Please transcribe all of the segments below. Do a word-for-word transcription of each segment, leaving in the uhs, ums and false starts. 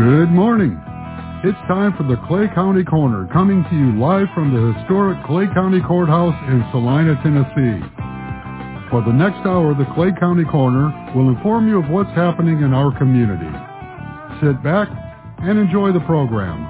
Good morning. It's time for the Clay County Corner, coming to you live from the historic Clay County Courthouse in Salina, Tennessee. For the next hour, the Clay County Corner will inform you of what's happening in our community. Sit back and enjoy the program.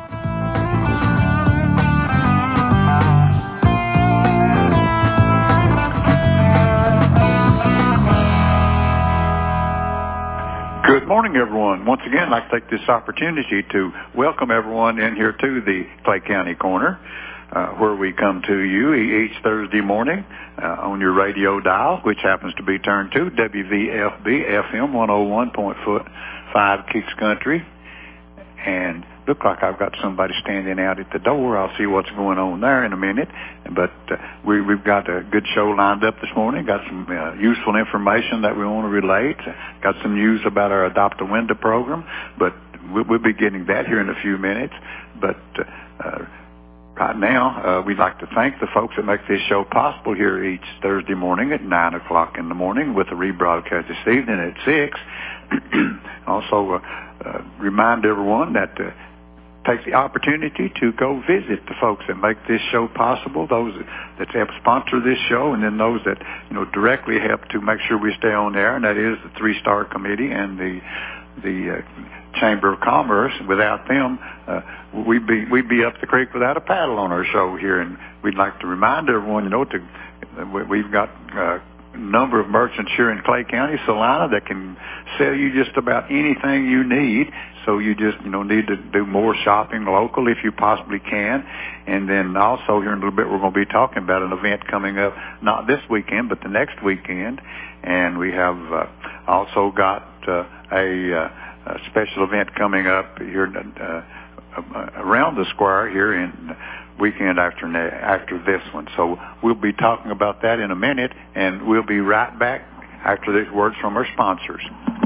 Good morning, everyone. Once again, I'd like to take this opportunity to welcome everyone in here to the Clay County Corner, uh, where we come to you each Thursday morning uh, on your radio dial, which happens to be turned to W V F B F M one oh one point five Kicks Country. And look like I've got somebody standing out at the door. I'll see what's going on there in a minute. But uh, we, we've got a good show lined up this morning. Got some uh, useful information that we want to relate. Got some news about our Adopt a Window program. But we'll, we'll be getting that here in a few minutes. But uh, uh, right now, uh, we'd like to thank the folks that make this show possible here each Thursday morning at nine o'clock in the morning, with a rebroadcast this evening at six. Also, uh, uh, remind everyone that uh, take the opportunity to go visit the folks that make this show possible, those that help sponsor this show, and then those that, you know, directly help to make sure we stay on air, and that is the Three Star Committee and the the uh, Chamber of Commerce. Without them, uh, we'd be we'd be up the creek without a paddle on our show here, and we'd like to remind everyone, you know, to uh, we've got uh, a number of merchants here in Clay County, Salina, that can sell you just about anything you need. So you just, you know, need to do more shopping local if you possibly can. And then also here in a little bit, we're going to be talking about an event coming up, not this weekend, but the next weekend. And we have uh, also got uh, a, uh, a special event coming up here uh, around the square here in weekend after after this one. So we'll be talking about that in a minute, and we'll be right back after these words from our sponsors.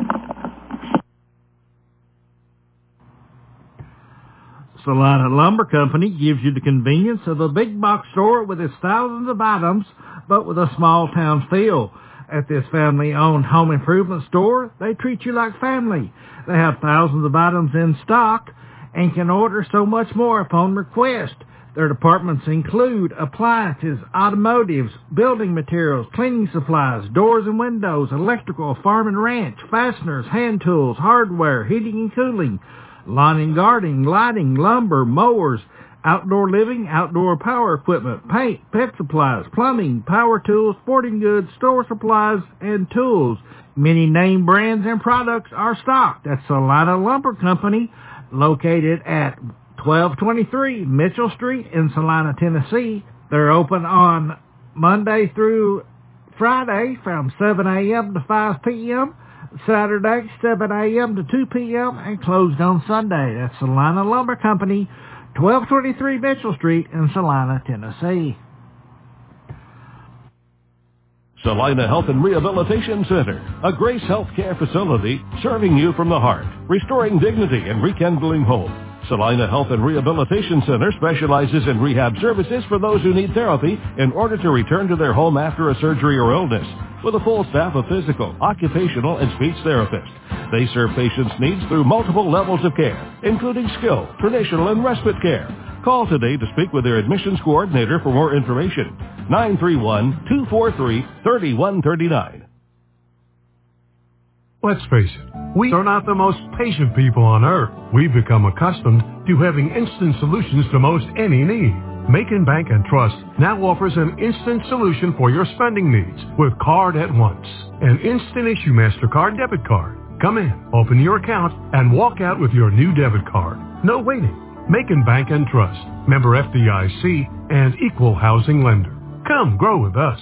Salina Lumber Company gives you the convenience of a big box store with its thousands of items, but with a small town feel. At this family-owned home improvement store, they treat you like family. They have thousands of items in stock and can order so much more upon request. Their departments include appliances, automotives, building materials, cleaning supplies, doors and windows, electrical, farm and ranch, fasteners, hand tools, hardware, heating and cooling, lawn and gardening, lighting, lumber, mowers, outdoor living, outdoor power equipment, paint, pet supplies, plumbing, power tools, sporting goods, store supplies, and tools. Many name brands and products are stocked at Salina Lumber Company, located at twelve twenty-three Mitchell Street in Salina, Tennessee. They're open on Monday through Friday from seven a.m. to five p.m., Saturday seven a.m. to two p.m., and closed on Sunday. That's Salina Lumber Company, twelve twenty-three Mitchell Street in Salina, Tennessee. Salina Health and Rehabilitation Center, a Grace Health Care facility serving you from the heart, restoring dignity and rekindling hope. Salina Health and Rehabilitation Center specializes in rehab services for those who need therapy in order to return to their home after a surgery or illness, with a full staff of physical, occupational, and speech therapists. They serve patients' needs through multiple levels of care, including skilled, traditional, and respite care. Call today to speak with their admissions coordinator for more information. nine three one, two four three, three one three nine. Let's face it, we are not the most patient people on earth. We've become accustomed to having instant solutions to most any need. Macon Bank and Trust now offers an instant solution for your spending needs with Card at Once, an instant issue MasterCard debit card. Come in, open your account, and walk out with your new debit card. No waiting. Macon Bank and Trust, member F D I C, and equal housing lender. Come grow with us.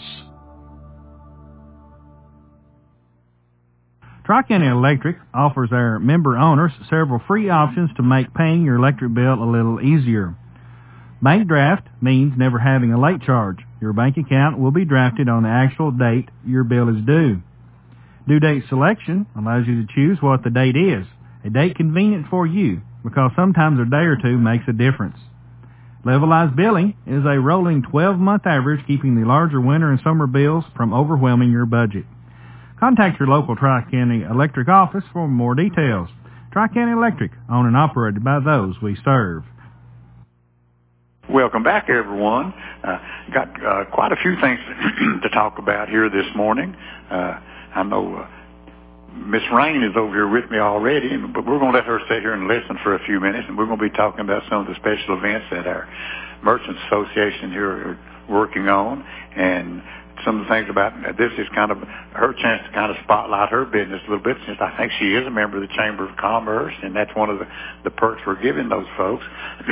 Tri-County Electric offers our member owners several free options to make paying your electric bill a little easier. Bank draft means never having a late charge. Your bank account will be drafted on the actual date your bill is due. Due date selection allows you to choose what the date is, a date convenient for you, because sometimes a day or two makes a difference. Levelized billing is a rolling twelve-month average, keeping the larger winter and summer bills from overwhelming your budget. Contact your local Tri-County Electric office for more details. Tri-County Electric, owned and operated by those we serve. Welcome back, everyone. Uh, got uh, quite a few things to talk about here this morning. Uh, I know uh, Miss Rain is over here with me already, but we're going to let her sit here and listen for a few minutes, and we're going to be talking about some of the special events that our Merchants Association here are working on, and some of the things about this is kind of her chance to kind of spotlight her business a little bit, since I think she is a member of the Chamber of Commerce, and that's one of the, the perks we're giving those folks.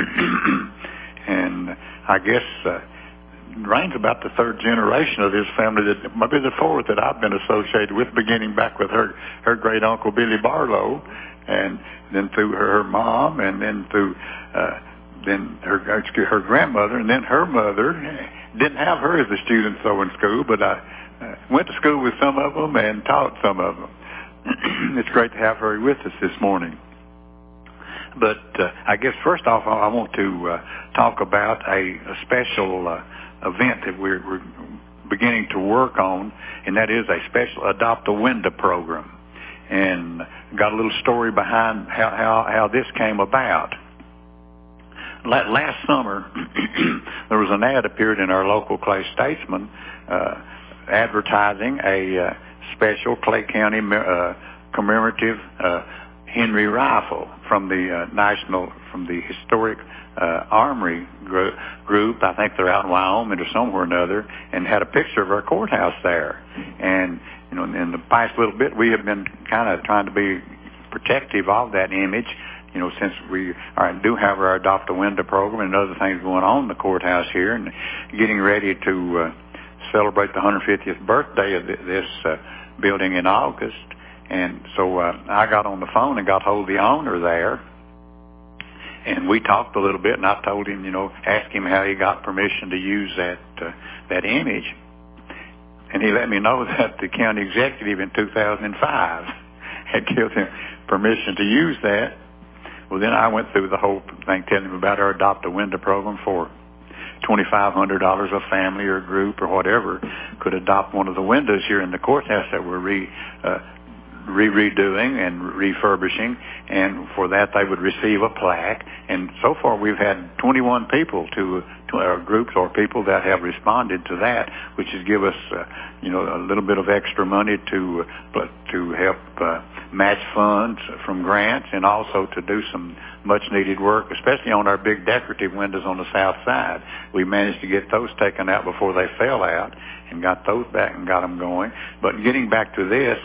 And I guess uh, Rain's about the third generation of this family, that maybe the fourth that I've been associated with, beginning back with her her great uncle Billy Barlow, and then through her, her mom, and then through uh, then her her grandmother, and then her mother. Didn't have her as a student so in school, but I uh, went to school with some of them and taught some of them. It's great to have her with us this morning. But uh, I guess first off, I want to uh, talk about a, a special uh, event that we're, we're beginning to work on, and that is a special Adopt a Window program. And got a little story behind how, how, how this came about. Last summer, there was an ad appeared in our local Clay Statesman uh, advertising a uh, special Clay County uh, commemorative uh, Henry rifle from the uh, national, from the historic uh, armory gr- group. I think they're out in Wyoming or somewhere or another, and had a picture of our courthouse there. And you know, in the past little bit, we have been kind of trying to be protective of that image. You know, since we are, do have our Adopt a Window program and other things going on in the courthouse here, and getting ready to uh, celebrate the one hundred fiftieth birthday of this uh, building in August. And so uh, I got on the phone and got hold of the owner there, and we talked a little bit, and I told him, you know, asked him how he got permission to use that uh, that image. And he let me know that the county executive in two thousand five had given him permission to use that. Well, then I went through the whole thing, telling him about our Adopt a Window program for twenty-five hundred dollars a family or a group or whatever could adopt one of the windows here in the courthouse that we're re, uh, re redoing and refurbishing, and for that they would receive a plaque. And so far we've had twenty-one people to, to our groups or people that have responded to that, which has give us, uh, you know, a little bit of extra money to uh, to help uh, match funds from grants, and also to do some much needed work, especially on our big decorative windows on the south side. We managed to get those taken out before they fell out, and got those back and got them going. But getting back to this,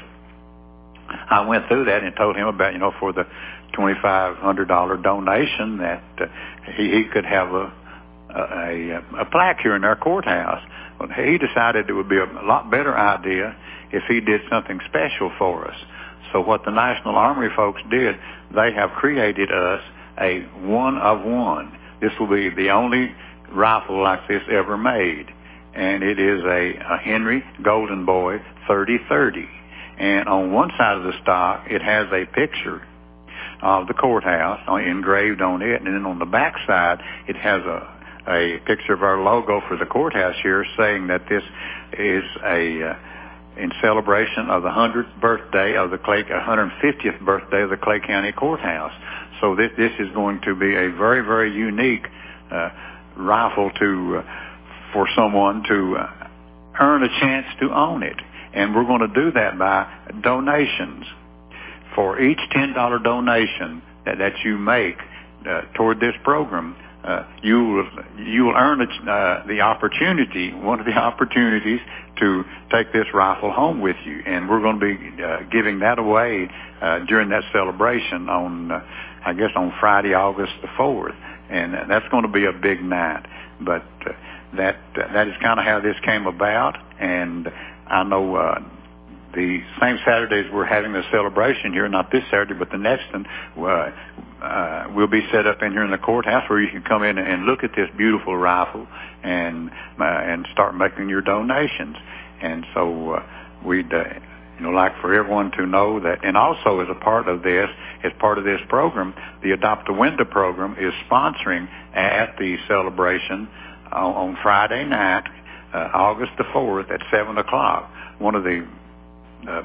I went through that and told him about, you know, for the twenty-five hundred dollars donation that uh, he, he could have a, a, a plaque here in our courthouse. Well, he decided it would be a lot better idea if he did something special for us. So what the National Armory folks did, they have created us a one of one. This will be the only rifle like this ever made. And it is a, a Henry Golden Boy thirty thirty. And on one side of the stock, it has a picture of the courthouse engraved on it. And then on the back side, it has a, a picture of our logo for the courthouse here, saying that this is a... Uh, in celebration of the one hundredth birthday of the Clay, one hundred fiftieth birthday of the Clay County Courthouse. So this, this is going to be a very, very unique uh, rifle to uh, for someone to uh, earn a chance to own it. And we're going to do that by donations. For each ten dollars donation that, that you make uh, toward this program, uh, you will you will earn a, uh, the opportunity, one of the opportunities to take this rifle home with you. And we're going to be uh, giving that away uh, during that celebration on, uh, I guess, on Friday, August the fourth. And uh, that's going to be a big night. But uh, that uh, that is kind of how this came about. And I know uh, the same Saturdays we're having the celebration here, not this Saturday, but the next one, uh, uh, we'll be set up in here in the courthouse where you can come in and look at this beautiful rifle and uh, and start making your donations. And so uh, we'd, uh, you know, like for everyone to know that, and also as a part of this, as part of this program, the Adopt a Window program is sponsoring at the celebration on, on Friday night, uh, August the fourth at seven o'clock. One of the uh,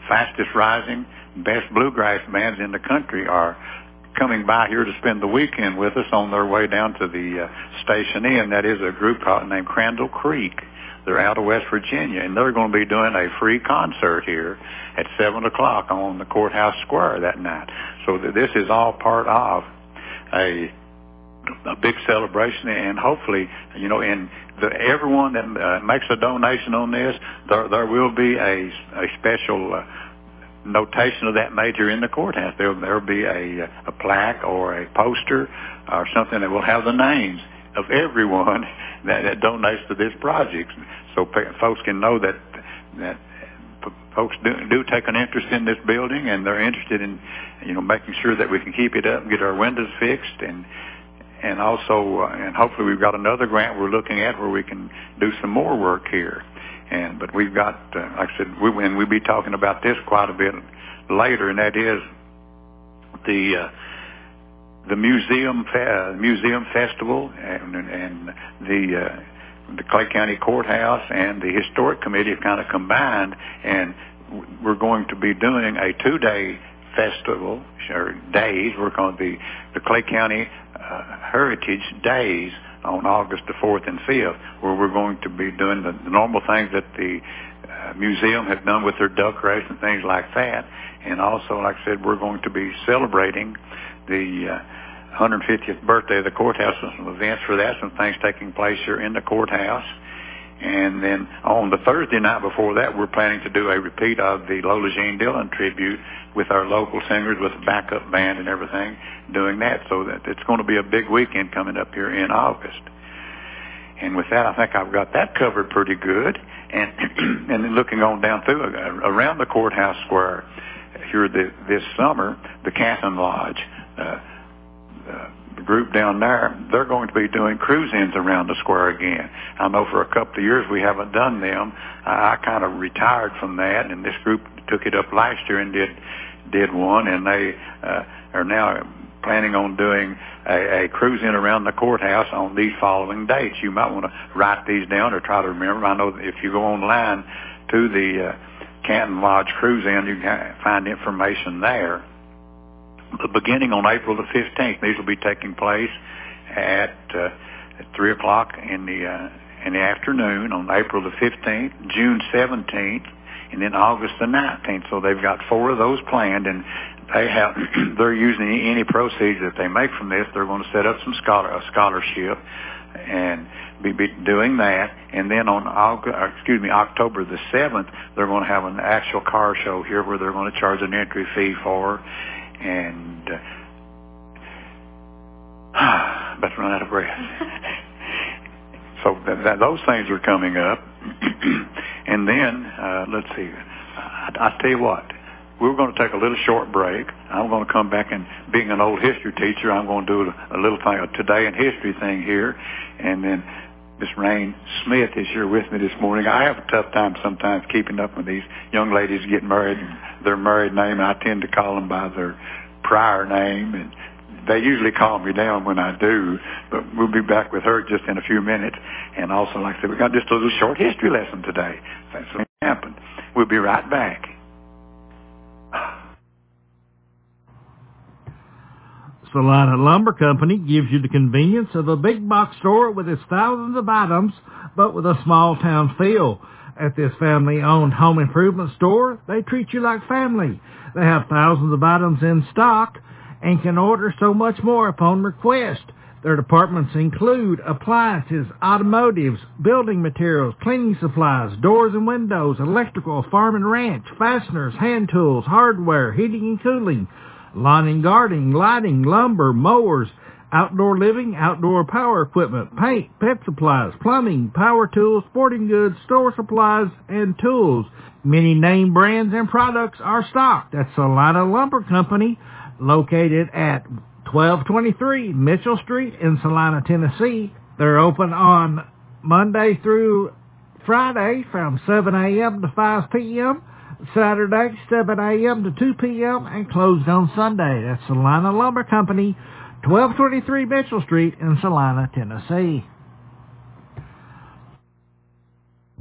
fastest rising, best bluegrass bands in the country are coming by here to spend the weekend with us on their way down to the uh, Station Inn. That is a group called, named Crandall Creek. They're out of West Virginia, and they're going to be doing a free concert here at seven o'clock on the Courthouse Square that night. So th- this is all part of a a big celebration, and hopefully, you know, and the, everyone that uh, makes a donation on this, there, there will be a, a special uh, notation of that major in the courthouse. There will be a, a plaque or a poster or something that will have the names of everyone that, that donates to this project, so pe- folks can know that that p- folks do, do take an interest in this building, and they're interested in, you know, making sure that we can keep it up and get our windows fixed, and and also, uh, and hopefully we've got another grant we're looking at where we can do some more work here. And but we've got, uh, like I said, we, and we'll be talking about this quite a bit later, and that is the uh, the museum fe- uh, museum festival and, and the uh, the Clay County Courthouse and the Historic Committee have kind of combined, and we're going to be doing a two-day festival or days. We're going to be the Clay County uh, Heritage Days on August the fourth and fifth, where we're going to be doing the, the normal things that the uh, museum have done with their duck race and things like that. And also, like I said, we're going to be celebrating the uh, one hundred fiftieth birthday of the courthouse, some events for that, some things taking place here in the courthouse. And then on the Thursday night before that, we're planning to do a repeat of the Lola Jean Dillon tribute with our local singers, with a backup band and everything, doing that. So that it's going to be a big weekend coming up here in August. And with that, I think I've got that covered pretty good. And and then looking on down through, uh, around the courthouse square here the, this summer, the Canton Lodge, uh, uh, the group down there, they're going to be doing cruise-ins around the square again. I know for a couple of years we haven't done them. I, I kind of retired from that, and this group took it up last year and did did one, and they uh, are now planning on doing a, a cruise-in around the courthouse on these following dates. You might want to write these down or try to remember. I know that if you go online to the uh, Canton Lodge Cruise-In, you can find information there. The beginning on April the fifteenth, these will be taking place at, uh, at three o'clock in the uh, in the afternoon on April the fifteenth, June seventeenth, and then August the nineteenth. So they've got four of those planned, and they have they're using any, any proceeds that they make from this. They're going to set up some scholar a scholarship and be, be doing that. And then on August, excuse me, October the seventh, they're going to have an actual car show here where they're going to charge an entry fee for. And uh, about to run out of breath. So that, that, those things are coming up. And then, uh, let's see, I, I tell you what, we're going to take a little short break. I'm going to come back, and being an old history teacher, I'm going to do a, a little thing, a today in history thing here. And then Miss Rain Smith is here with me this morning. I have a tough time sometimes keeping up with these young ladies getting married, their married name. I tend to call them by their prior name, and they usually calm me down when I do. But we'll be back with her just in a few minutes. And also, like I said, we got just a little short history lesson today. That's what happened. We'll be right back. Salina Lumber Company gives you the convenience of a big box store with its thousands of items, but with a small town feel. At this family-owned home improvement store, they treat you like family. They have thousands of items in stock and can order so much more upon request. Their departments include appliances, automotives, building materials, cleaning supplies, doors and windows, electrical, farm and ranch, fasteners, hand tools, hardware, heating and cooling, lawn and gardening, lighting, lumber, mowers, outdoor living, outdoor power equipment, paint, pet supplies, plumbing, power tools, sporting goods, store supplies, and tools. Many name brands and products are stocked at Salina Lumber Company, located at twelve twenty-three Mitchell Street in Salina, Tennessee. They're open on Monday through Friday from seven a.m. to five p.m., Saturday, seven a.m. to two p.m., and closed on Sunday. That's Salina Lumber Company, twelve twenty-three Mitchell Street in Salina, Tennessee.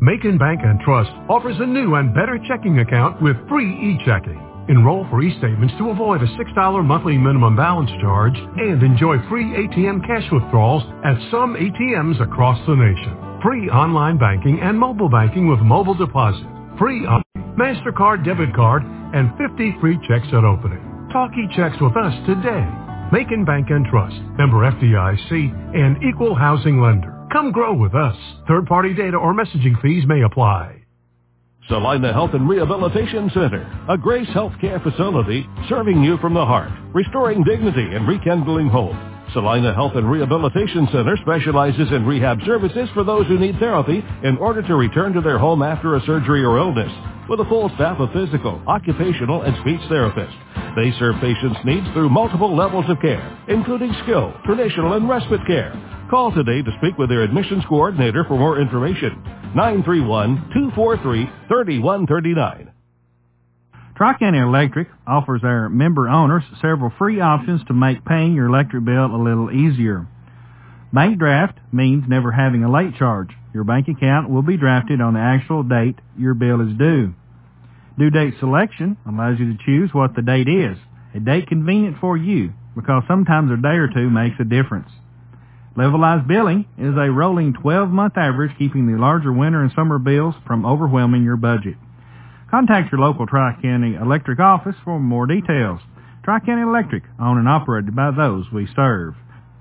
Macon Bank and Trust offers a new and better checking account with free e-checking. Enroll for e-statements to avoid a six dollars monthly minimum balance charge and enjoy free A T M cash withdrawals at some A T Ms across the nation. Free online banking and mobile banking with mobile deposit. Free on MasterCard debit card and fifty free checks at opening. Talk e-checks with us today. Macon Bank and Trust, member F D I C, and equal housing lender. Come grow with us. Third-party data or messaging fees may apply. Salina Health and Rehabilitation Center, a Grace Healthcare facility serving you from the heart, restoring dignity and rekindling hope. Salina Health and Rehabilitation Center specializes in rehab services for those who need therapy in order to return to their home after a surgery or illness. With a full staff of physical, occupational, and speech therapists, they serve patients' needs through multiple levels of care, including skilled, traditional, and respite care. Call today to speak with their admissions coordinator for more information. nine three one, two four three, three one three nine. Tri-County Electric offers our member owners several free options to make paying your electric bill a little easier. Bank draft means never having a late charge. Your bank account will be drafted on the actual date your bill is due. Due date selection allows you to choose what the date is, a date convenient for you, because sometimes a day or two makes a difference. Levelized billing is a rolling twelve-month average, keeping the larger winter and summer bills from overwhelming your budget. Contact your local Tri-County Electric office for more details. Tri-County Electric, owned and operated by those we serve.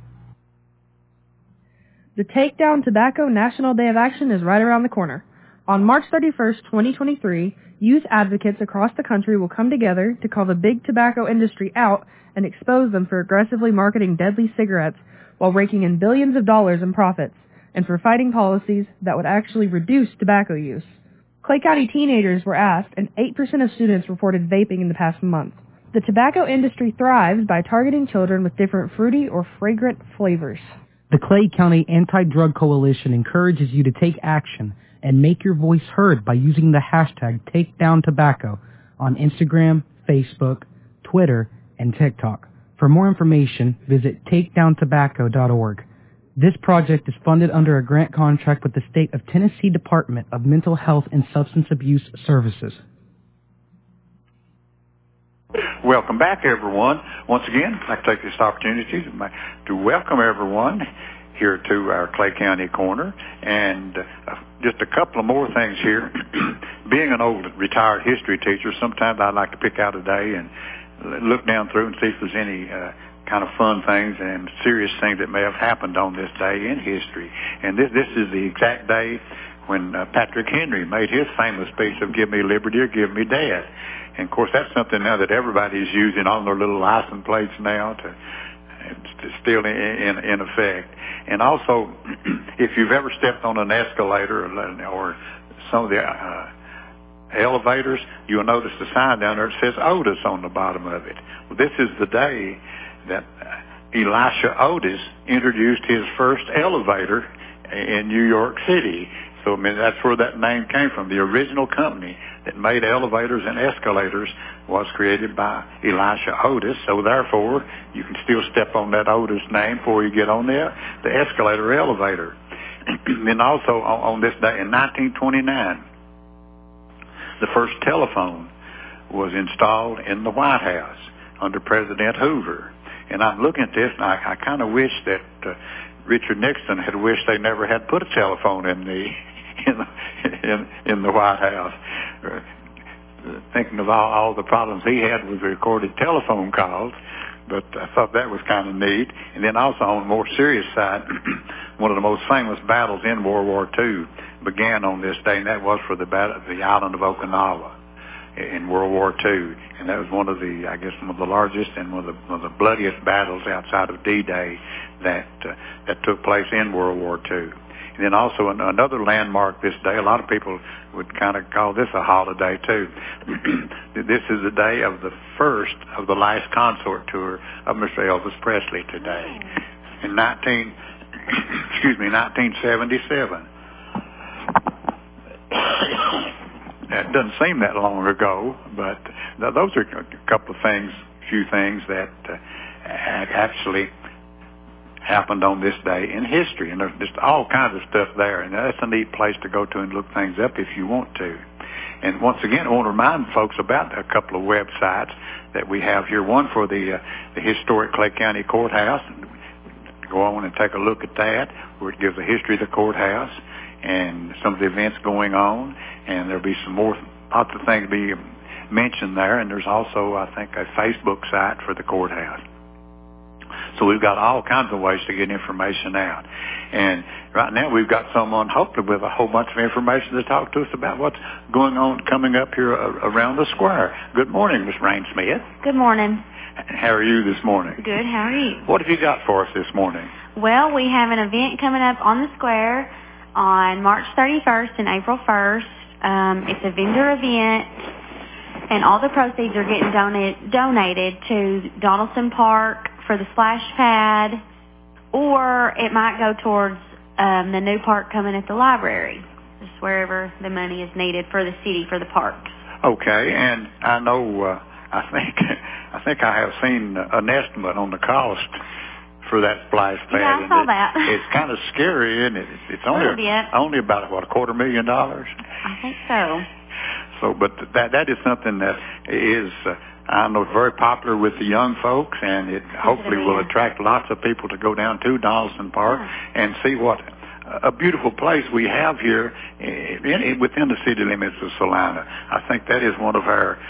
The Takedown Tobacco National Day of Action is right around the corner. On March thirty-first, twenty twenty-three, youth advocates across the country will come together to call the big tobacco industry out and expose them for aggressively marketing deadly cigarettes while raking in billions of dollars in profits, and for fighting policies that would actually reduce tobacco use. Clay County teenagers were asked, and eight percent of students reported vaping in the past month. The tobacco industry thrives by targeting children with different fruity or fragrant flavors. The Clay County Anti-Drug Coalition encourages you to take action and make your voice heard by using the hashtag TakeDownTobacco on Instagram, Facebook, Twitter, and TikTok. For more information, visit takedown tobacco dot org. This project is funded under a grant contract with the State of Tennessee Department of Mental Health and Substance Abuse Services. Welcome back, everyone. Once again, I'd like to take this opportunity to, to welcome everyone here to our Clay County Corner. And uh, just a couple of more things here. Being an old retired history teacher, sometimes I like to pick out a day and look down through and see if there's any uh, kind of fun things and serious things that may have happened on this day in history. And this, this is the exact day when uh, Patrick Henry made his famous speech of "Give me liberty or give me death." And of course, that's something now that everybody's using on their little license plates now to, to still in, in, in effect. And also, if you've ever stepped on an escalator or, or some of the uh, elevators, you'll notice the sign down there that says Otis on the bottom of it. Well, this is the day that Elisha Otis introduced his first elevator in New York City. So, I mean, that's where that name came from. The original company that made elevators and escalators was created by Elisha Otis. So, therefore, you can still step on that Otis name before you get on there, the escalator or elevator. And also, on, on this day in nineteen twenty-nine, the first telephone was installed in the White House under President Hoover. And I'm looking at this, and I, I kind of wish that uh, Richard Nixon had wished they never had put a telephone in the in the, in, in the White House. Uh, thinking of all, all the problems he had with recorded telephone calls, but I thought that was kind of neat. And then also on the more serious side, one of the most famous battles in World War Two began on this day, and that was for the battle, the island of Okinawa in World War Two, and that was one of the, I guess, one of the largest and one of the, one of the bloodiest battles outside of D-Day that uh, that took place in World War Two. And then also an, another landmark this day, a lot of people would kind of call this a holiday too. This is the day of the first of the last concert tour of Mister Elvis Presley today in nineteen, excuse me, nineteen seventy-seven. It doesn't seem that long ago, but those are a couple of things, few things that uh, actually happened on this day in history. And there's just all kinds of stuff there. And that's a neat place to go to and look things up if you want to. And once again, I want to remind folks about a couple of websites that we have here. One for the, uh, the historic Clay County Courthouse. Go on and take a look at that, where it gives a history of the courthouse and some of the events going on. And there'll be some more, lots of things to be mentioned there. And there's also, I think, a Facebook site for the courthouse. So we've got all kinds of ways to get information out. And right now we've got someone, hopefully with a whole bunch of information to talk to us about what's going on coming up here around the square. Good morning, Miss Rain Smith. Good morning. How are you this morning? Good, how are you? What have you got for us this morning? Well, we have an event coming up on the square on March thirty-first and April first. Um, it's a vendor event, and all the proceeds are getting donate, donated to Donaldson Park for the splash pad, or it might go towards um, the new park coming at the library, just wherever the money is needed for the city for the parks. Okay, and I know, uh, I think, I think I have seen an estimate on the cost for that splash pad. Yeah, I saw and that. It, it's kind of scary, isn't it? It's only a little bit. only about what a quarter million dollars. I think so. So, but that that is something that is, uh, I know, very popular with the young folks, and it hopefully will attract lots of people to go down to Donaldson Park yeah. and see what a beautiful place we have here in, in, within the city limits of Salina. I think that is one of our,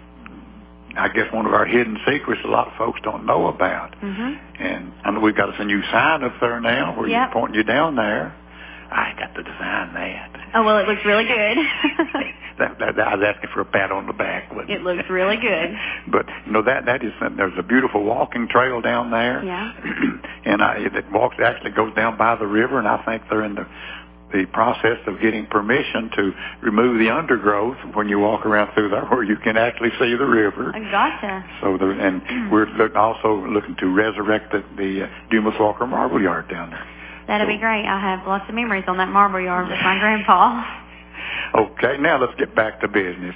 I guess, one of our hidden secrets a lot of folks don't know about. Mm-hmm. And I know we've got a new sign up there now where yep. you're pointing you down there. I got to design that. Oh, well, it looks really good. that, that, that, I was asking for a pat on the back. Wasn't it? It looks really good. But, you know, that, that is, there's a beautiful walking trail down there. Yeah. And I, it walks, actually goes down by the river, and I think they're in the, the process of getting permission to remove the undergrowth when you walk around through there where you can actually see the river. I gotcha. So, the, and we're look, also looking to resurrect the, the uh, Dumas Walker Marble Yard down there. That'll so, be great. I have lots of memories on that marble yard with my grandpa. Okay, now let's get back to business.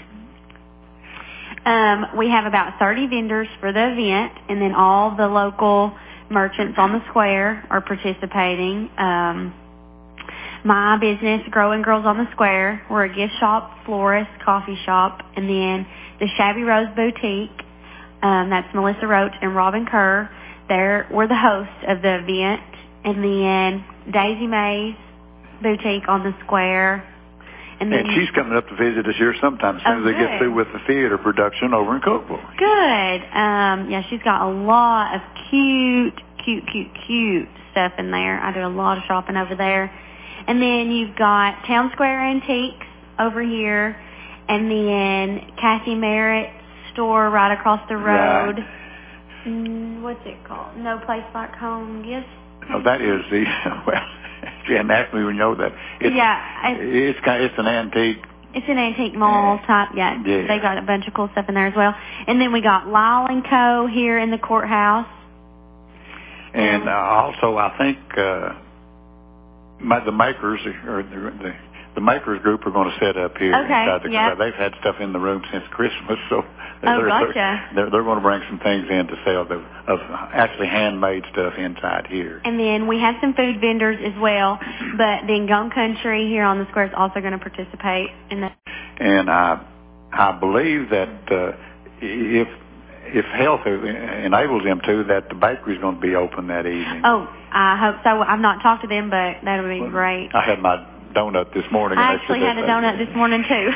Um, we have about thirty vendors for the event, and then all the local merchants on the square are participating. Um, my business, Growing Girls on the Square, we're a gift shop, florist, coffee shop, and then the Shabby Rose Boutique, um, that's Melissa Roach and Robin Kerr. They're, we're the hosts of the event. And then Daisy Mae's Boutique on the square. And, then and she's coming up to visit us here sometime as soon oh, as they get through with the theater production over in Cookville. Good. Um, yeah, she's got a lot of cute, cute, cute, cute stuff in there. I do a lot of shopping over there. And then you've got Town Square Antiques over here. And then Kathy Merritt's store right across the road. Right. Mm, what's it called? No Place Like Home Gifts. Oh, that is the, well, if you hadn't asked me, we know that. It's, yeah. It's, kind of, it's an antique. It's an antique mall type, yeah. yeah. They got a bunch of cool stuff in there as well. And then we got Lyle and Co. here in the courthouse. And uh, also, I think uh, my, the makers, or the, the, the makers group are going to set up here. Okay, inside the, yep. They've had stuff in the room since Christmas, so oh, they're, gotcha. they're, they're, they're going to bring some things in to sell the, of actually handmade stuff inside here. And then we have some food vendors as well, but then Gone Country here on the square is also going to participate in that. And I, I believe that uh, if if health enables them to, that the bakery's going to be open that evening. Oh, I hope so. I've not talked to them, but that would be well, great. I had my donut this morning. I and actually said had a donut this morning too.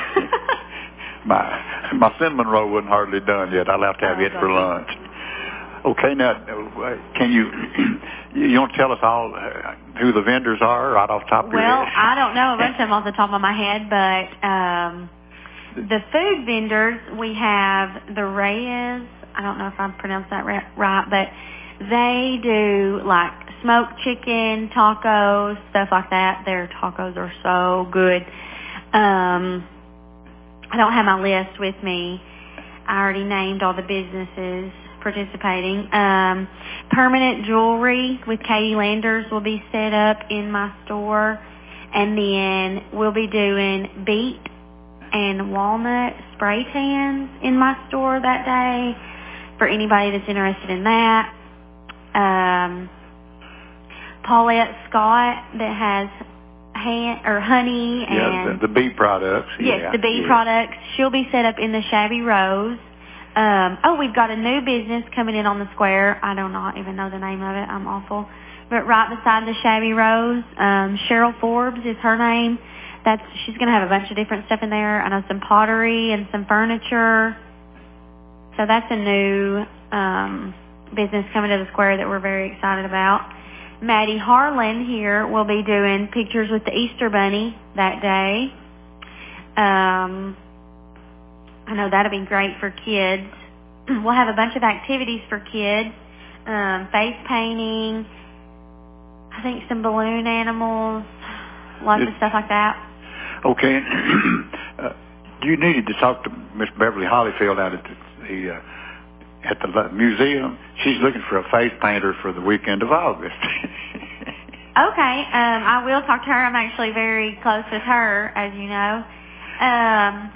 my my cinnamon roll wasn't hardly done yet. I'll have to have oh, it for lunch. Okay, now can you you want to tell us all who the vendors are right off the top of well, your head? Well, I don't know a bunch of them off the top of my head, but um, the food vendors, we have the Reyes. I don't know if I pronounced that right, but they do like smoked chicken, tacos, stuff like that. Their tacos are so good. Um, I don't have my list with me. I already named all the businesses participating. Um, permanent jewelry with Katie Landers will be set up in my store. And then we'll be doing beet and walnut spray tans in my store that day for anybody that's interested in that. Um, Paulette Scott that has hand, or honey and... Yeah, the, the bee products. Yes, yeah, the bee yeah. products. She'll be set up in the Shabby Rose. Um, oh, we've got a new business coming in on the square. I do not even know the name of it. I'm awful. But right beside the Shabby Rose, um, Cheryl Forbes is her name. That's she's going to have a bunch of different stuff in there. I know some pottery and some furniture. So that's a new um, business coming to the square that we're very excited about. Maddie Harlan here will be doing pictures with the Easter Bunny that day. Um, I know that'll be great for kids. We'll have a bunch of activities for kids. Um, face painting, I think some balloon animals, lots of stuff like that. Okay. uh, you needed to talk to Miss Beverly Hollyfield out at the, the uh, at the museum. She's looking for a face painter for the weekend of August. Okay, um, I will talk to her. I'm actually very close with her, as you know. Um,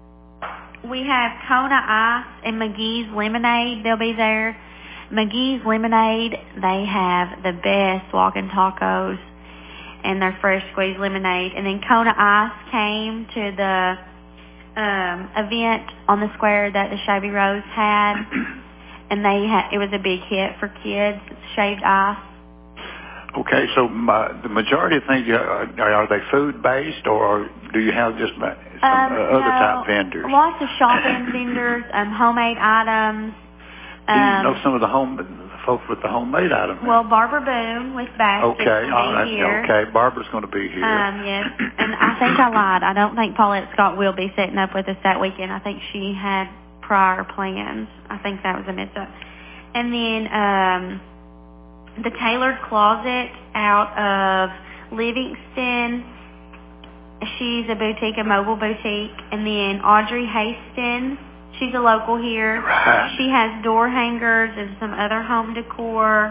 we have Kona Ice and McGee's Lemonade. They'll be there. McGee's Lemonade, they have the best walking tacos and their fresh squeezed lemonade. And then Kona Ice came to the um, event on the square that the Shabby Rose had, and they had it was a big hit for kids. It's shaved ice. Okay, so uh, the majority of things, are, are they food-based, or do you have just some Um, uh, other no, type vendors? Lots of shopping vendors, um, homemade items. Do you Um, know some of the home the folks with the homemade items? well, Barbara Boone with baskets okay, will all be right, here. okay. Barbara's going to be here. Um, yes, and I think I lied. I don't think Paulette Scott will be setting up with us that weekend. I think she had prior plans. I think that was a mix-up. And then um, the Tailored Closet out of Livingston. She's a boutique, a mobile boutique. And then Audrey Haston. She's a local here. Right. She has door hangers and some other home decor.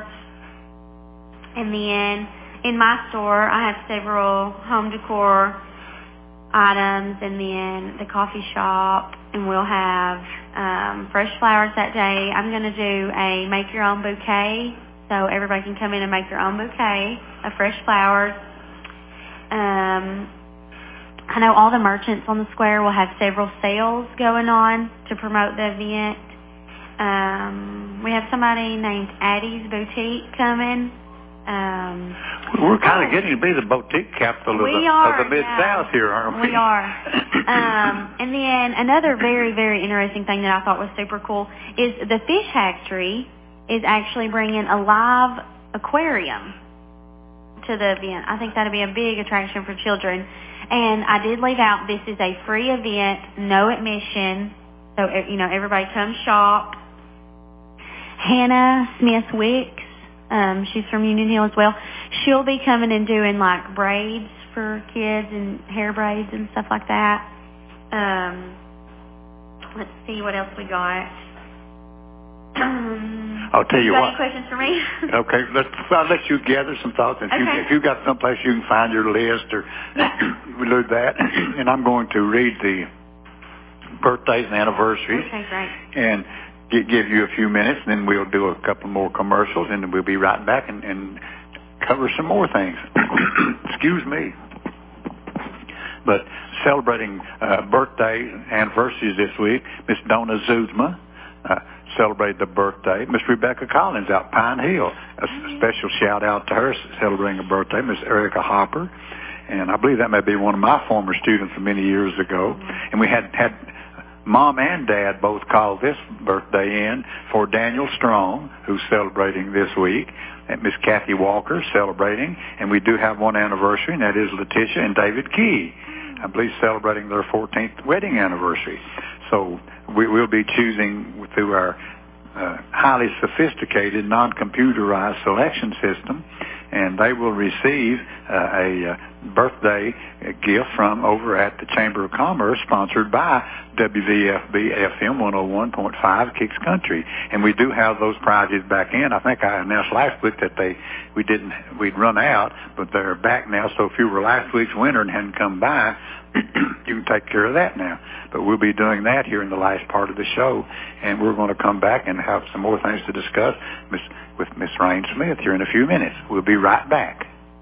And then in my store, I have several home decor items, and then the coffee shop, and we'll have um, fresh flowers that day. I'm going to do a make your own bouquet, so everybody can come in and make their own bouquet of fresh flowers. Um, I know all the merchants on the square will have several sales going on to promote the event. Um, we have somebody named Addie's Boutique coming. Um, We're kind of getting to be the boutique capital of we the, are, of the Mid-South yeah. here, aren't we? We are. um, and then another very, very interesting thing that I thought was super cool is the Fish Factory is actually bringing a live aquarium to the event. I think that'll be a big attraction for children. And I did leave out, this is a free event, no admission. So, you know, everybody come shop. Hannah Smith-Wicks, um, she's from Union Hill as well. She'll be coming and doing like braids for kids and hair braids and stuff like that. Um, let's see what else we got. Um, I'll tell you, you got what. Any questions for me? Okay, let's, I'll let you gather some thoughts. If, okay. you, if you've got someplace you can find your list, or we do that, and I'm going to read the birthdays and anniversaries. Okay, great. And get, give you a few minutes, and then we'll do a couple more commercials, and then we'll be right back and, and cover some more things. Excuse me. But celebrating uh, birthday anniversaries this week, Miss Donna Zuzma uh, celebrated the birthday. Miss Rebecca Collins out Pine Hill. A s- special shout out to her celebrating a birthday. Miss Erica Hopper. And I believe that may be one of my former students from many years ago. And we had had Mom and Dad both called this birthday in for Daniel Strong, who's celebrating this week, and Miss Kathy Walker celebrating. And we do have one anniversary, and that is Letitia and David Key, I believe, celebrating their fourteenth wedding anniversary. So we will be choosing through our uh, highly sophisticated, non-computerized selection system, and they will receive uh, a uh, birthday gift from over at the Chamber of Commerce, sponsored by W V F B F M one oh one point five Kicks Country. And we do have those prizes back in. I think I announced last week that they we didn't we'd run out, but they're back now. So if you were last week's winner and hadn't come by, you can take care of that now. But we'll be doing that here in the last part of the show, and we're going to come back and have some more things to discuss Miss, with Miss Rain Smith here in a few minutes. We'll be right back.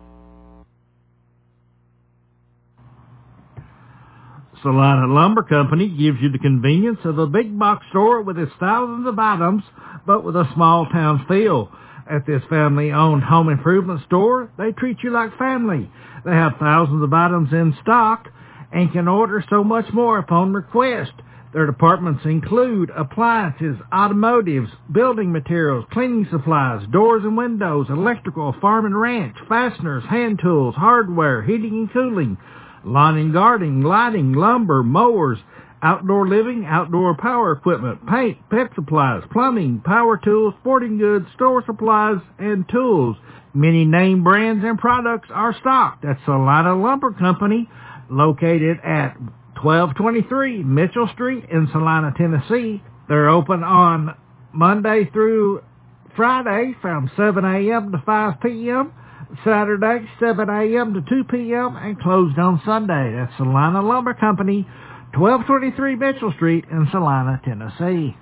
Salina Lumber Company gives you the convenience of a big box store with its thousands of items, but with a small town feel. At this family-owned home improvement store, they treat you like family. They have thousands of items in stock and can order so much more upon request. Their departments include appliances, automotives, building materials, cleaning supplies, doors and windows, electrical, farm and ranch, fasteners, hand tools, hardware, heating and cooling, lawn and gardening, lighting, lumber, mowers, outdoor living, outdoor power equipment, paint, pet supplies, plumbing, power tools, sporting goods, store supplies, and tools. Many name brands and products are stocked at Salina Lumber Company, located at twelve twenty-three Mitchell Street in Salina, Tennessee. They're open on Monday through Friday from seven a.m. to five p.m., Saturday, seven a.m. to two p.m., and closed on Sunday. That's Salina Lumber Company, twelve twenty-three Mitchell Street in Salina, Tennessee.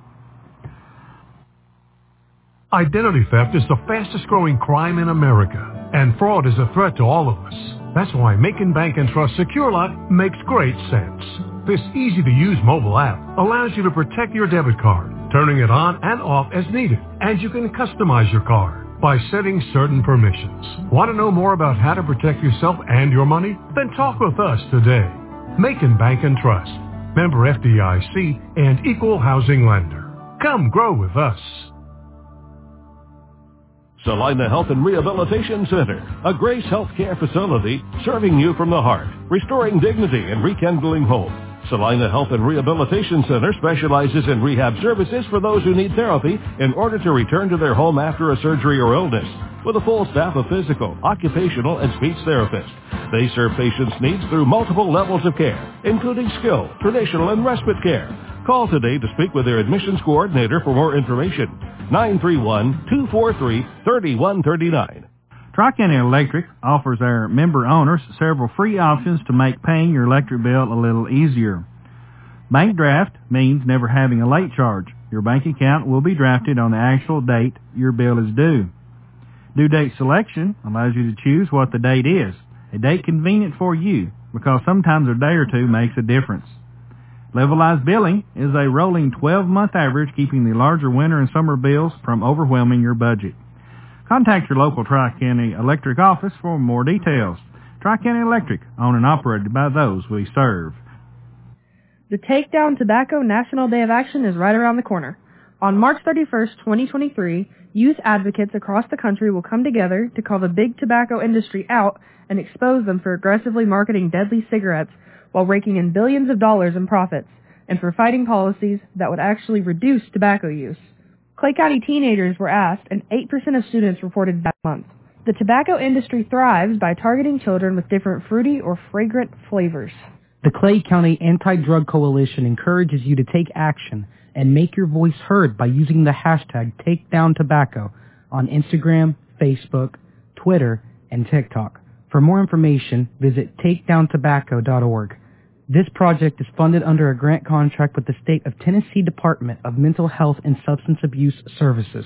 Identity theft is the fastest growing crime in America, and fraud is a threat to all of us. That's why Macon Bank and Trust SecureLock makes great sense. This easy-to-use mobile app allows you to protect your debit card, turning it on and off as needed, and you can customize your card by setting certain permissions. Want to know more about how to protect yourself and your money? Then talk with us today. Macon Bank and Trust, member F D I C and equal housing lender. Come grow with us. Salina Health and Rehabilitation Center, a Grace Healthcare facility serving you from the heart, restoring dignity and rekindling hope. Salina Health and Rehabilitation Center specializes in rehab services for those who need therapy in order to return to their home after a surgery or illness. With a full staff of physical, occupational, and speech therapists, they serve patients' needs through multiple levels of care, including skilled, traditional, and respite care. Call today to speak with their admissions coordinator for more information. nine three one, two four three, three one three nine. Tri-County Electric offers our member owners several free options to make paying your electric bill a little easier. Bank draft means never having a late charge. Your bank account will be drafted on the actual date your bill is due. Due date selection allows you to choose what the date is, a date convenient for you, because sometimes a day or two makes a difference. Levelized billing is a rolling twelve-month average, keeping the larger winter and summer bills from overwhelming your budget. Contact your local Tri-County Electric office for more details. Tri-County Electric, owned and operated by those we serve. The Takedown Tobacco National Day of Action is right around the corner. On March thirty-first, twenty twenty-three, youth advocates across the country will come together to call the big tobacco industry out and expose them for aggressively marketing deadly cigarettes while raking in billions of dollars in profits, and for fighting policies that would actually reduce tobacco use. Clay County teenagers were asked, and eight percent of students reported that month. The tobacco industry thrives by targeting children with different fruity or fragrant flavors. The Clay County Anti-Drug Coalition encourages you to take action and make your voice heard by using the hashtag TakeDownTobacco on Instagram, Facebook, Twitter, and TikTok. For more information, visit takedown tobacco dot org. This project is funded under a grant contract with the State of Tennessee Department of Mental Health and Substance Abuse Services.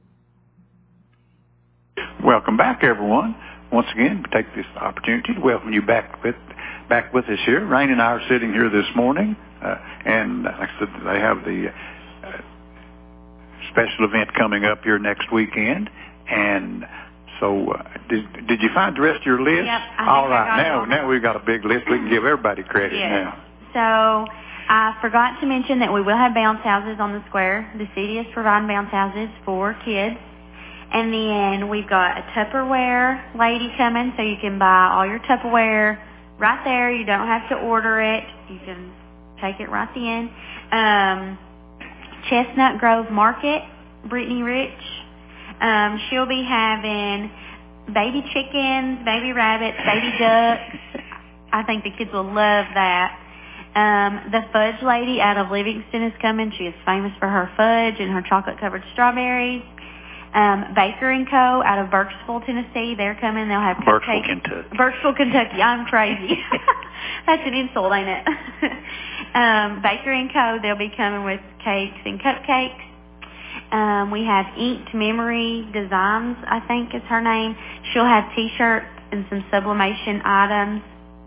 Welcome back, everyone. Once again, we take this opportunity to welcome you back with back with us here. Rain and I are sitting here this morning, uh, and like I said, they have the uh, special event coming up here next weekend, and so uh, did, did you find the rest of your list? Yep. I All think right, I got now it. now we've got a big list. We can give everybody credit Yes. now. So I forgot to mention that we will have bounce houses on the square. The city is providing bounce houses for kids. And then we've got a Tupperware lady coming, so you can buy all your Tupperware right there. You don't have to order it. You can take it right then. Um, Chestnut Grove Market, Brittany Rich. Um, she'll be having baby chickens, baby rabbits, baby ducks. I think the kids will love that. Um, the Fudge Lady out of Livingston is coming. She is famous for her fudge and her chocolate-covered strawberries. Um, Baker and Co. out of Birchville, Tennessee, they're coming. They'll have Birchville, cupcakes. Kentucky. Birchville, Kentucky. I'm crazy. That's an insult, ain't it? um, Bakery and Co., they'll be coming with cakes and cupcakes. Um, we have Inked Memory Designs, I think is her name. She'll have T-shirts and some sublimation items.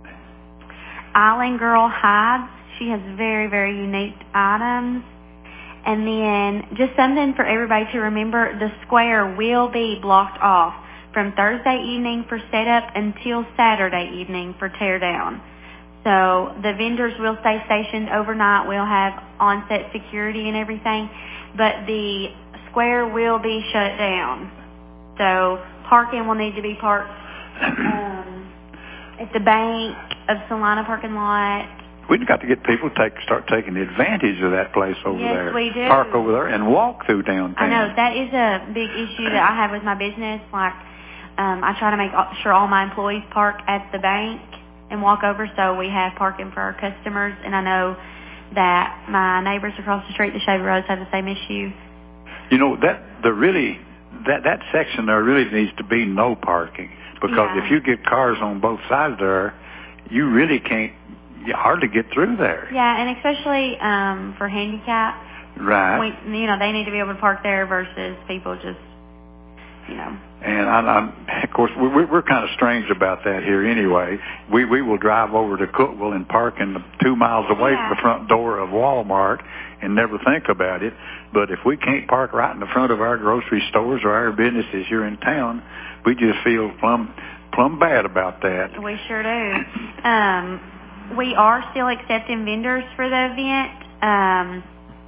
Island Girl Hides. She has very, very unique items. And then just something for everybody to remember, the square will be blocked off from Thursday evening for setup until Saturday evening for teardown. So the vendors will stay stationed overnight. We'll have on-set security and everything. But the square will be shut down. So parking will need to be parked um, at the bank of Salina parking lot. We've got to get people to take, start taking advantage of that place over yes, there. Yes, we do. Park over there and walk through downtown. I know. That is a big issue that I have with my business. Like, um, I try to make sure all my employees park at the bank and walk over so we have parking for our customers. And I know that my neighbors across the street, the Shavy Roads, have the same issue. You know, that the really that, that section there really needs to be no parking. Because yeah. if you get cars on both sides there, you really can't you hardly get through there. Yeah, and especially um, for handicap. Right. We, you know, they need to be able to park there versus people just, you know. And I, I'm, of course, we're, we're kind of strange about that here anyway. We we will drive over to Cookville and park in the two miles away yeah. from the front door of Walmart and never think about it. But if we can't park right in the front of our grocery stores or our businesses here in town, we just feel plumb, plumb bad about that. We sure do. Um, we are still accepting vendors for the event. Um,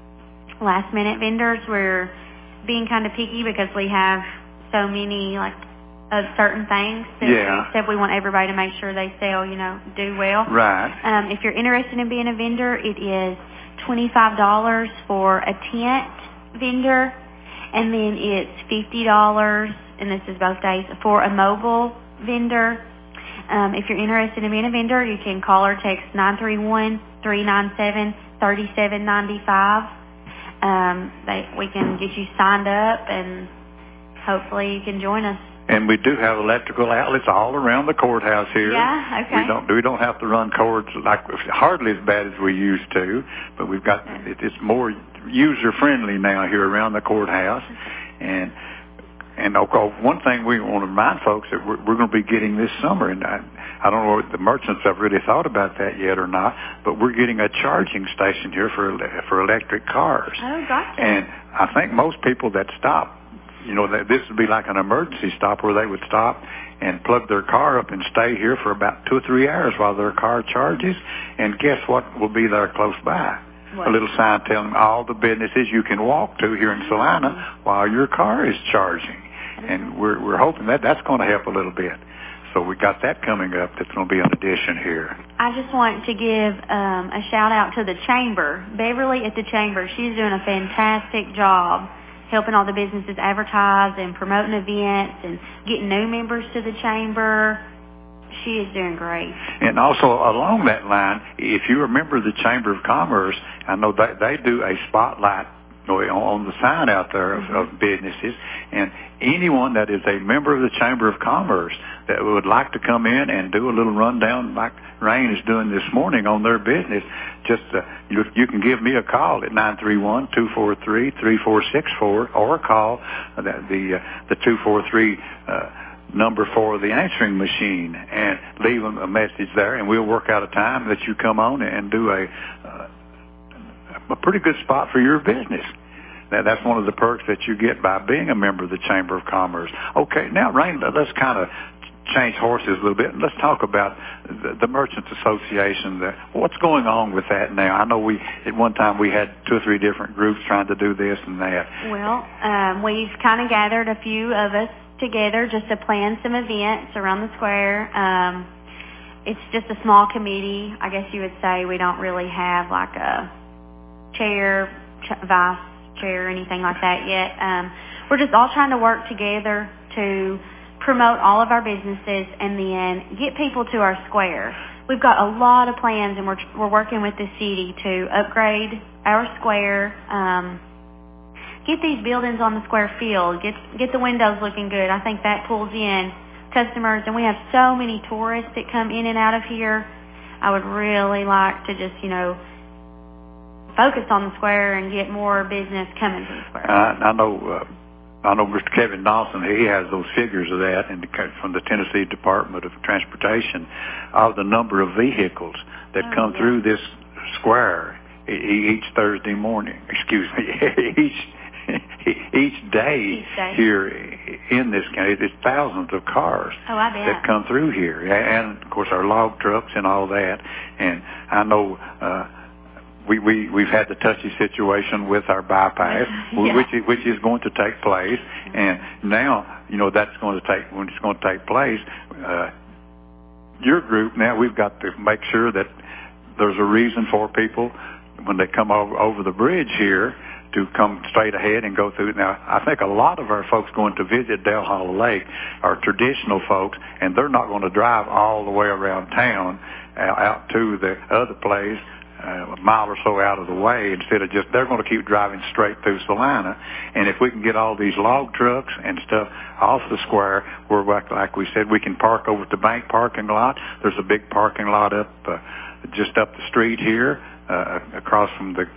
last minute vendors. We're being kind of picky because we have so many, like, of certain things. That yeah. Except we want everybody to make sure they sell, you know, do well. Right. Um, if you're interested in being a vendor, it is twenty-five dollars for a tent vendor, and then it's fifty dollars, and this is both days, for a mobile vendor. Um, if you're interested in being a vendor, you can call or text nine three one, three nine seven, three seven nine five. Um, they, we can get you signed up, and hopefully you can join us. And we do have electrical outlets all around the courthouse here. Yeah, okay. We don't we don't have to run cords like hardly as bad as we used to, but we've got it, it's more user friendly now here around the courthouse. And and okay, one thing we want to remind folks that we're, we're going to be getting this summer, and I, I don't know if the merchants have really thought about that yet or not, but we're getting a charging station here for for electric cars. Oh, gotcha. And I think most people that stop, you know, this would be like an emergency stop where they would stop and plug their car up and stay here for about two or three hours while their car charges. And guess what will be there close by? What? A little sign telling them all the businesses you can walk to here in Salina while your car is charging. And we're we're hoping that that's going to help a little bit. So we got that coming up. That's going to be an addition here. I just want to give um, a shout out to the Chamber. Beverly at the Chamber, she's doing a fantastic job helping all the businesses advertise and promoting events and getting new members to the Chamber. She is doing great. And also along that line, if you remember the Chamber of Commerce, I know they, they do a spotlight on the sign out there of, mm-hmm. of businesses, and anyone that is a member of the Chamber of Commerce that would like to come in and do a little rundown like Rain is doing this morning on their business, just uh, you, you can give me a call at nine three one, two four three, three four six four or call the the, uh, the two four three uh, number for the answering machine and leave them a message there, and we'll work out a time that you come on and do a uh, a pretty good spot for your business. Now, that's one of the perks that you get by being a member of the Chamber of Commerce. Okay, now, Rain, let's kind of change horses a little bit, and let's talk about the, the Merchants Association. The, what's going on with that now? I know we at one time we had two or three different groups trying to do this and that. Well, um, we've kind of gathered a few of us together just to plan some events around the square. Um, it's just a small committee, I guess you would say. We don't really have like a chair, ch- vice chair, or anything like that yet. Um, we're just all trying to work together to promote all of our businesses and then get people to our square. We've got a lot of plans, and we're we're working with the city to upgrade our square, um, get these buildings on the square field, get get the windows looking good. I think that pulls in customers, and we have so many tourists that come in and out of here. I would really like to just, you know, focus on the square and get more business coming to the square. I, I know, uh, I know Mister Kevin Dawson, he has those figures of that in the, from the Tennessee Department of Transportation of the number of vehicles that oh, come yeah. through this square each Thursday morning. Excuse me, each each day, each day here in this county. There's thousands of cars oh, I bet. that come through here, and of course our log trucks and all that. And I know. Uh, We, we, we've had the touchy situation with our bypass, yeah. which, is, which is going to take place. And now, you know, that's going to take, when it's going to take place, uh, your group now, we've got to make sure that there's a reason for people when they come over, over the bridge here to come straight ahead and go through. Now, I think a lot of our folks going to visit Dale Hollow Lake are traditional folks, and they're not going to drive all the way around town uh, out to the other place, Uh, a mile or so out of the way, instead of just, they're going to keep driving straight through Salina. And if we can get all these log trucks and stuff off the square, where, like, like we said, we can park over at the bank parking lot. There's a big parking lot up, uh, just up the street here, uh, across from the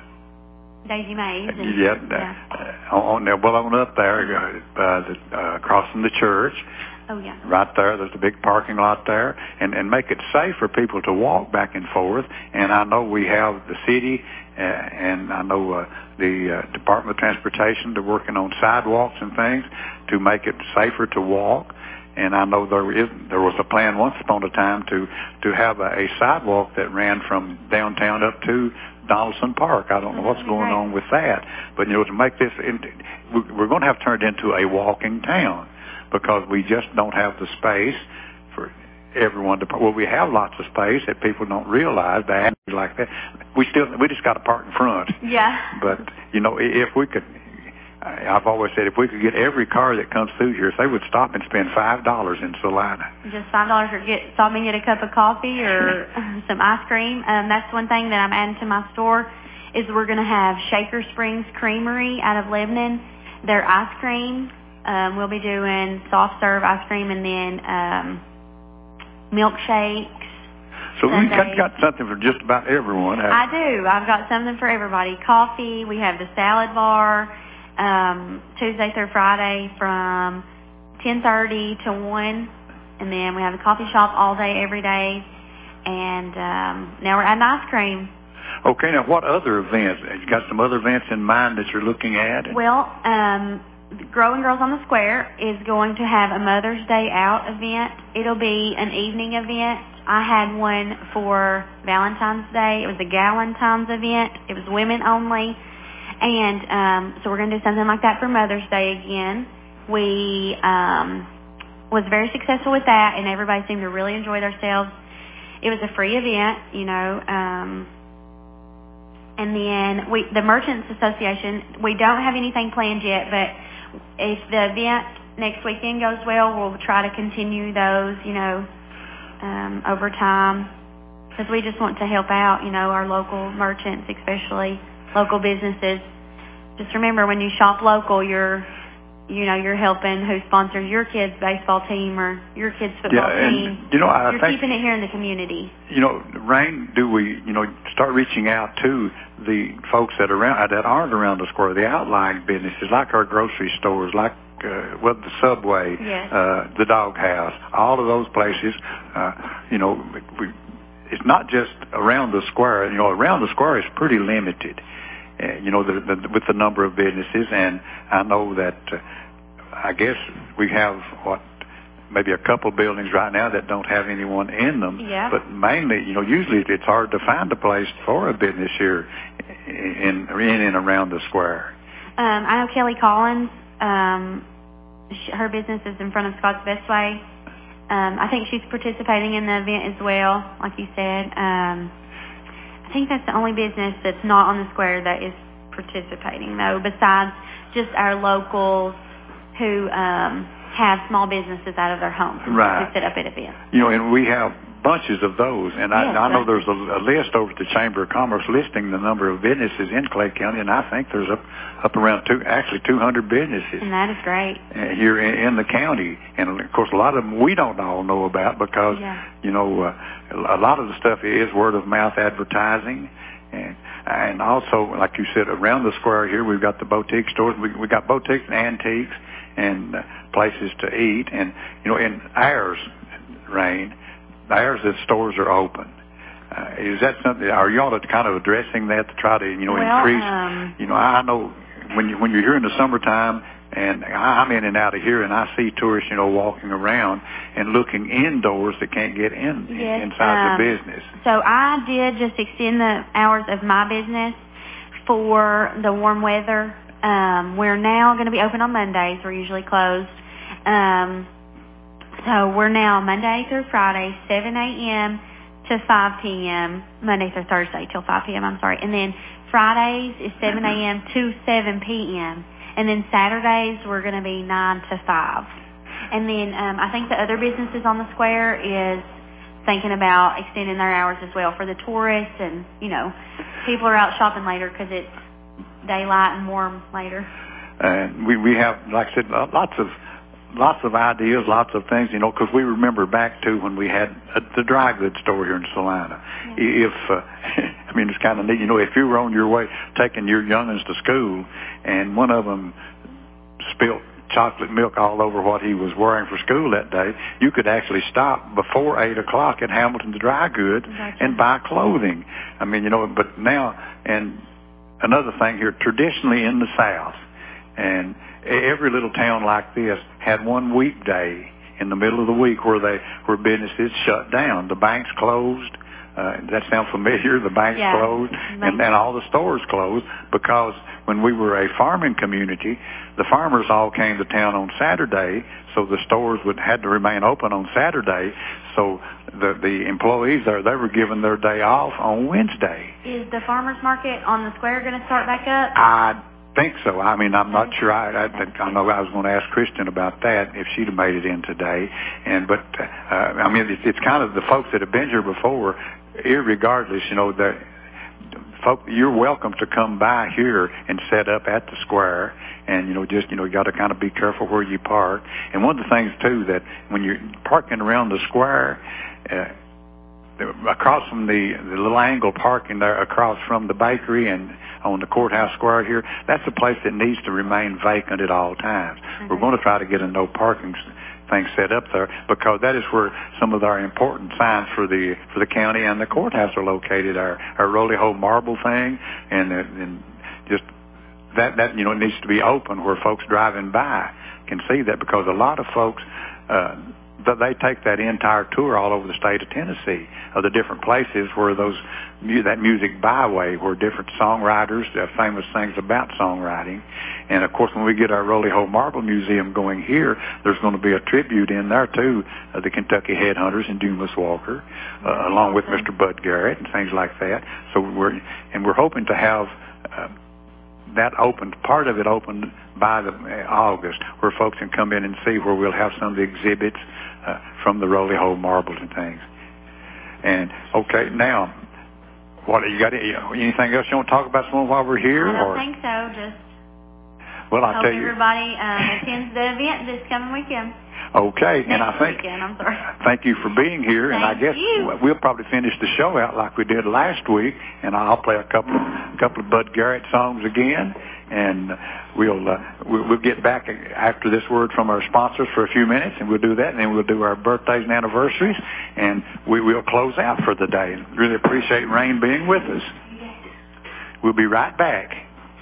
Daisy Mays. And, yeah, yeah. Uh, on, well, on up there, uh, the, uh, across from the church. Oh, yeah. Right there, there's a big parking lot there, and, and make it safe for people to walk back and forth. And I know we have the city, uh, and I know uh, the uh, Department of Transportation, they're working on sidewalks and things to make it safer to walk. And I know there is there was a plan once upon a time to to have a, a sidewalk that ran from downtown up to Donaldson Park. I don't know what's going on with that, but you know, to make this, we're going to have to turn it into a walking town, because we just don't have the space for everyone to. Well, we have lots of space that people don't realize that like that. We still we just got to park in front. Yeah. But you know, if we could, I've always said if we could get every car that comes through here, if they would stop and spend five dollars in Salina. Just five dollars, or get stop and get a cup of coffee or some ice cream. Um, that's one thing that I'm adding to my store is we're going to have Shaker Springs Creamery out of Lebanon. Their ice cream. Um, we'll be doing soft serve ice cream and then um, milkshakes. So we've got, got something for just about everyone. I do. I've got something for everybody. Coffee. We have the salad bar um, Tuesday through Friday from ten thirty to one. And then we have the coffee shop all day, every day. And um, now we're adding ice cream. Okay. Now, what other events? You got some other events in mind that you're looking at? Well, um... Growing Girls on the Square is going to have a Mother's Day Out event. It'll be an evening event. I had one for Valentine's Day. It was a Galentine's event. It was women only. And um, so we're going to do something like that for Mother's Day again. We um, was very successful with that, and everybody seemed to really enjoy themselves. It was a free event, you know. Um, and then we, the Merchants Association, we don't have anything planned yet, but if the event next weekend goes well, we'll try to continue those, you know, um, over time, because we just want to help out, you know, our local merchants, especially local businesses. Just remember, when you shop local, you're, you know, you're helping who sponsors your kids' baseball team or your kids' football yeah, and, team. You know, I you're think, keeping it here in the community. You know, Rain, do we, you know, start reaching out to the folks that are around, that aren't around the square, the outlying businesses, like our grocery stores, like uh, well, the Subway, yes. uh, the Dog House, all of those places. Uh, you know, we, it's not just around the square. You know, around the square is pretty limited. Uh, you know, the, the, with the number of businesses, and I know that. Uh, I guess we have what. Maybe a couple buildings right now that don't have anyone in them. Yeah. But mainly, you know, usually it's hard to find a place for a business here in in and around the square. Um, I know Kelly Collins. Um, she, her business is in front of Scott's Bestway. Um, I think she's participating in the event as well, like you said. Um, I think that's the only business that's not on the square that is participating, though, besides just our locals who... Um, have small businesses out of their homes right. to set up at events. You know, and we have bunches of those. And I, yes, I know there's a, a list over at the Chamber of Commerce listing the number of businesses in Clay County, and I think there's up up around two, actually two hundred businesses. And that is great. Uh, here in, in the county. And, of course, a lot of them we don't all know about because, yeah. you know, uh, a lot of the stuff is word-of-mouth advertising. And and also, like you said, around the square here, we've got the boutique stores. We we got boutiques and antiques and uh, places to eat. And, you know, in ours, Rain, ours, the stores are open. Uh, is that something, are you all kind of addressing that to try to, you know, well, increase, um, you know, I know when, you, when you're here in the summertime, and I'm in and out of here, and I see tourists, you know, walking around and looking indoors that can't get in yes, inside um, the business. So I did just extend the hours of my business for the warm weather. Um, we're now going to be open on Mondays. We're usually closed. Um, so we're now Monday through Friday, seven a.m. to five p.m., Monday through Thursday till five p.m., I'm sorry. And then Fridays is seven a.m. to seven p.m., and then Saturdays, we're going to be nine to five. And then um, I think the other businesses on the square is thinking about extending their hours as well for the tourists. And, you know, people are out shopping later because it's daylight and warm later. And we, we have, like I said, lots of lots of ideas, lots of things, you know, because we remember back to when we had a, the dry goods store here in Salina. Mm-hmm. If, uh, I mean, it's kind of neat, you know, if you were on your way taking your youngins to school and one of them spilt chocolate milk all over what he was wearing for school that day, you could actually stop before eight o'clock at Hamilton's Dry Goods gotcha. and buy clothing. I mean, you know, but now, and another thing here, traditionally in the South, and every little town like this had one weekday in the middle of the week where they where businesses shut down. The banks closed. Uh, that sounds familiar. The banks yeah. closed, and, and all the stores closed because when we were a farming community, the farmers all came to town on Saturday, so the stores would had to remain open on Saturday. So the the employees there, they were given their day off on Wednesday. Is the farmers market on the square going to start back up? I think so. I mean, I'm not sure. I, I, I know I was going to ask Kristen about that if she'd have made it in today. And but uh, I mean, it's, it's kind of the folks that have been here before, irregardless. You know, the folk, you're welcome to come by here and set up at the square. And you know, just you know, you got to kind of be careful where you park. And one of the things too that when you're parking around the square. Uh, across from the, the little angle parking there across from the bakery and on the courthouse square here, that's a place that needs to remain vacant at all times. Mm-hmm. We're going to try to get a no parking thing set up there because that is where some of our important signs for the for the county and the courthouse are located. Our our Rolly Hole marble thing and, and just that, that, you know, it needs to be open where folks driving by can see that because a lot of folks, uh, but they take that entire tour all over the state of Tennessee of the different places where those that music byway, where different songwriters, uh, famous things about songwriting. And, of course, when we get our Rolly Hole Marble Museum going here, there's going to be a tribute in there, too, of the Kentucky Headhunters and Dumas Walker, uh, along with Mister Bud Garrett and things like that. So we're and we're hoping to have uh, that opened, part of it opened by the uh, August, where folks can come in and see where we'll have some of the exhibits uh, from the Rolly Hole marbles and things. And okay, now, what you got? Anything else you want to talk about, someone while we're here? I don't or? think so. Just well, I hope tell you, everybody um, attends the event this coming weekend. Okay, Next and I think weekend, I'm sorry. Thank you for being here, Thank and I guess you. we'll probably finish the show out like we did last week, and I'll play a couple of a couple of Bud Garrett songs again, and we'll uh, we'll, we'll get back after this word from our sponsors for a few minutes, and we'll do that, and then we'll do our birthdays and anniversaries, and we will close out for the day. Really appreciate Rain being with us. We'll be right back.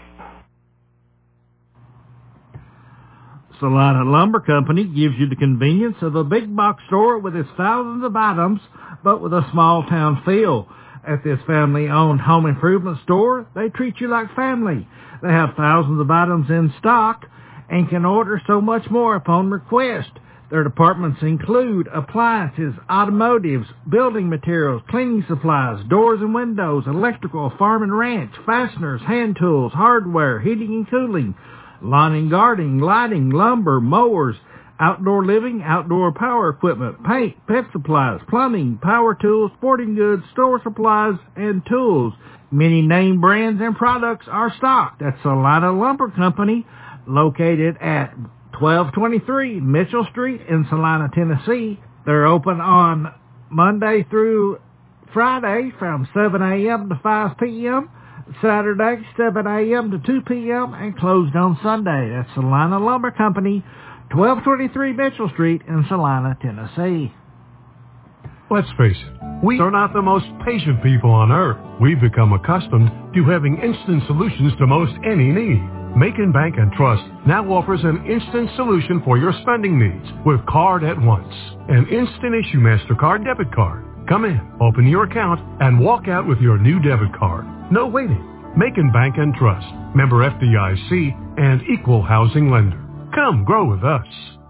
Salina Lumber Company gives you the convenience of a big box store with its thousands of items, but with a small town feel. At this family-owned home improvement store, they treat you like family. They have thousands of items in stock and can order so much more upon request. Their departments include appliances, automotives, building materials, cleaning supplies, doors and windows, electrical, farm and ranch, fasteners, hand tools, hardware, heating and cooling, lawn and gardening, lighting, lumber, mowers, outdoor living, outdoor power equipment, paint, pet supplies, plumbing, power tools, sporting goods, store supplies, and tools. Many name brands and products are stocked at Salina Lumber Company, located at twelve twenty-three Mitchell Street in Salina, Tennessee. They're open on Monday through Friday from seven a.m. to five p.m., Saturday seven a.m. to two p.m., and closed on Sunday. That's Salina Lumber Company, twelve twenty-three Mitchell Street in Salina, Tennessee. Let's face it, we are not the most patient people on earth. We've become accustomed to having instant solutions to most any need. Macon Bank and Trust now offers an instant solution for your spending needs with Card at Once, an instant issue MasterCard debit card. Come in, open your account, and walk out with your new debit card. No waiting. Macon Bank and Trust, member F D I C, and equal housing lender. Come grow with us.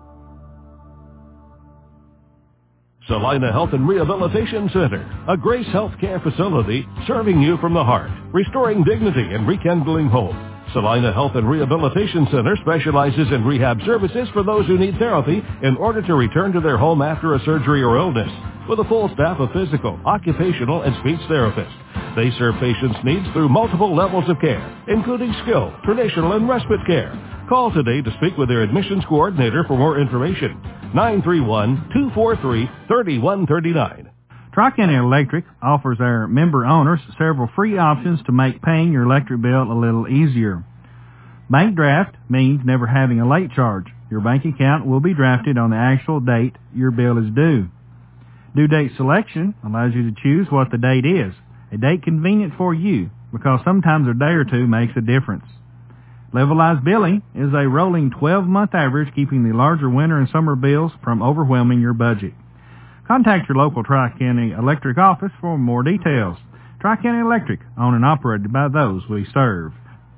Salina Health and Rehabilitation Center, a Grace Healthcare facility serving you from the heart, restoring dignity and rekindling hope. Salina Health and Rehabilitation Center specializes in rehab services for those who need therapy in order to return to their home after a surgery or illness. With a full staff of physical, occupational, and speech therapists, they serve patients' needs through multiple levels of care, including skilled, traditional, and respite care. Call today to speak with their admissions coordinator for more information. nine three one, two four three, three one three nine. Tri-County Electric offers our member owners several free options to make paying your electric bill a little easier. Bank draft means never having a late charge. Your bank account will be drafted on the actual date your bill is due. Due date selection allows you to choose what the date is, a date convenient for you, because sometimes a day or two makes a difference. Levelized billing is a rolling twelve-month average, keeping the larger winter and summer bills from overwhelming your budget. Contact your local Tri-County Electric office for more details. Tri-County Electric, owned and operated by those we serve.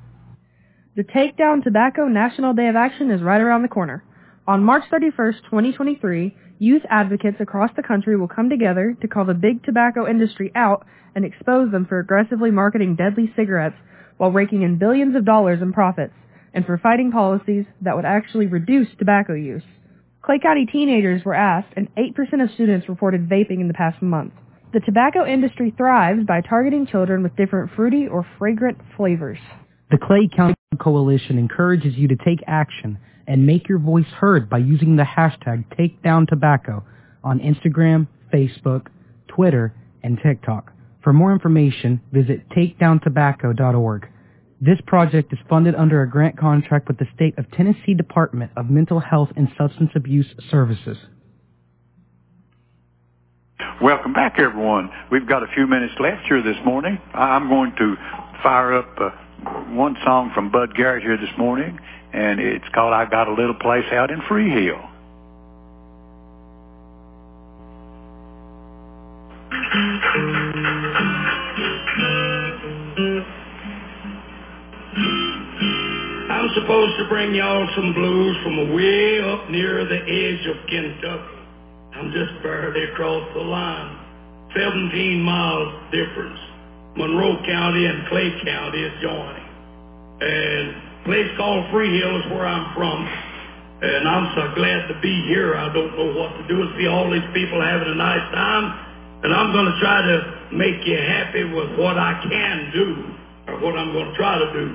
The Takedown Tobacco National Day of Action is right around the corner. On March thirty-first, twenty twenty-three, youth advocates across the country will come together to call the big tobacco industry out and expose them for aggressively marketing deadly cigarettes while raking in billions of dollars in profits, and for fighting policies that would actually reduce tobacco use. Clay County teenagers were asked, and eight percent of students reported vaping in the past month. The tobacco industry thrives by targeting children with different fruity or fragrant flavors. The Clay County Coalition encourages you to take action and make your voice heard by using the hashtag TakeDownTobacco on Instagram, Facebook, Twitter, and TikTok. For more information, visit takedown tobacco dot org. This project is funded under a grant contract with the State of Tennessee Department of Mental Health and Substance Abuse Services. Welcome back, everyone. We've got a few minutes left here this morning. I'm going to fire up uh, one song from Bud Garrett here this morning, and it's called I Got a Little Place Out in Freehill. I'm supposed to bring y'all some blues from way up near the edge of Kentucky. I'm just barely across the line. seventeen miles difference. Monroe County and Clay County is joining. And a place called Freehill is where I'm from. And I'm so glad to be here. I don't know what to do. See all these people having a nice time. And I'm going to try to make you happy with what I can do, or what I'm going to try to do.